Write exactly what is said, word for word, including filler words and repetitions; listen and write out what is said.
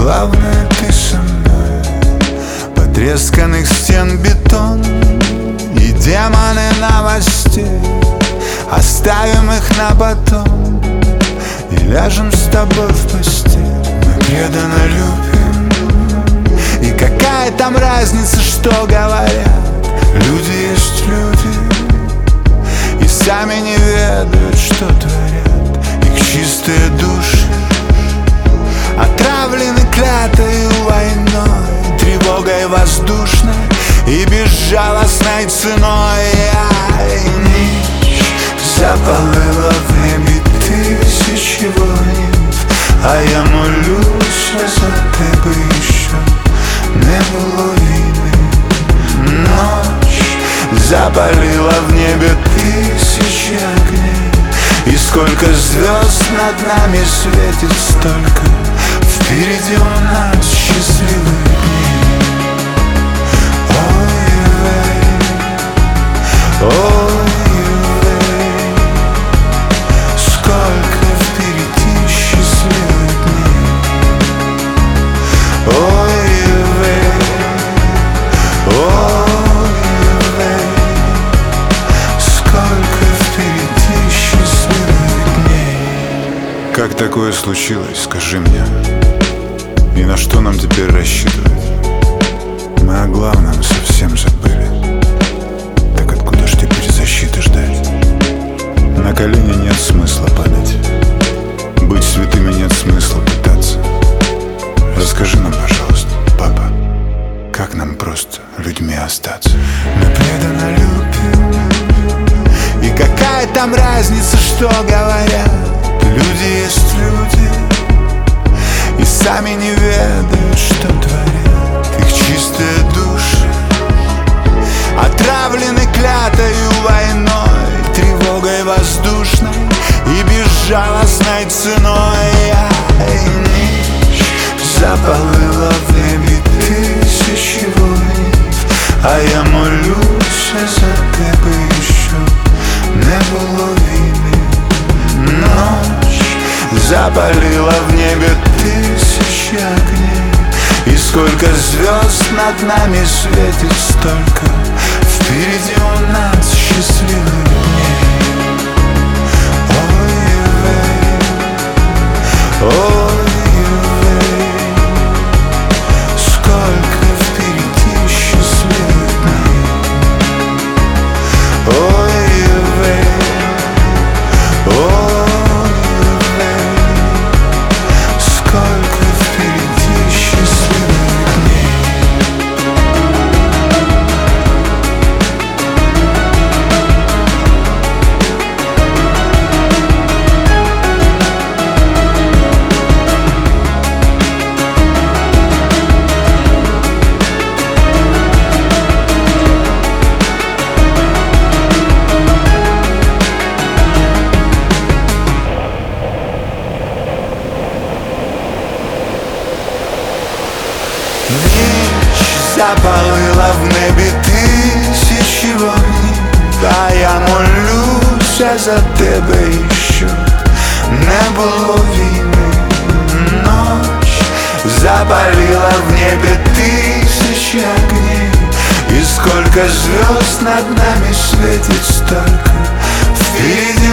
главное, ты со мной. Потресканных стен бетон и демоны новостей, оставим их на потом и ляжем с тобой в постель. Мы преданно любим, и какая там разница, что говорят. Люди есть люди, и сами не ведают, что творят. Их чистые души отравлены клятой войной, тревогой воздушной и безжалостной ценой. Ай, ночь запалила в небе тысячи воинов, а я молюсь, а за тебе еще не было війни. Ночь запалила в небе тысячи огней, и сколько звезд над нами светит, столько впереди у нас счастливых дней. Ой-вей, ой-вей, сколько впереди счастливых дней. Ой-вей, ой-вей, сколько впереди счастливых дней. Как такое случилось, скажи мне? И на что нам теперь рассчитывать? Мы о главном совсем забыли. Так откуда ж теперь защиты ждать? На колени нет смысла падать, быть святыми нет смысла пытаться. Расскажи нам, пожалуйста, папа, как нам просто людьми остаться? Мы преданно любим, и какая там разница, что говорят. Люди есть люди, и сами не ведают, что творят. Их чистые души отравлены клятою войной, тревогой воздушной и безжалостной ценой. Ай, ночь запалила в небе тысячи воинов, а я молюсь, а за тебе еще не было війни. Ночь запалила в небе тысячи огней, и сколько звезд над нами светит, столько впереди у нас счастливых дней. Ой-вей, ой-вей, сколько впереди счастливых дней. Ой-вей, ой-вей, запалила в небе тысячи вогнів, а я молюсь, а за тебе еще не было війни. Ночь запалила в небе тысячи огней, и сколько звезд над нами светит, столько впереди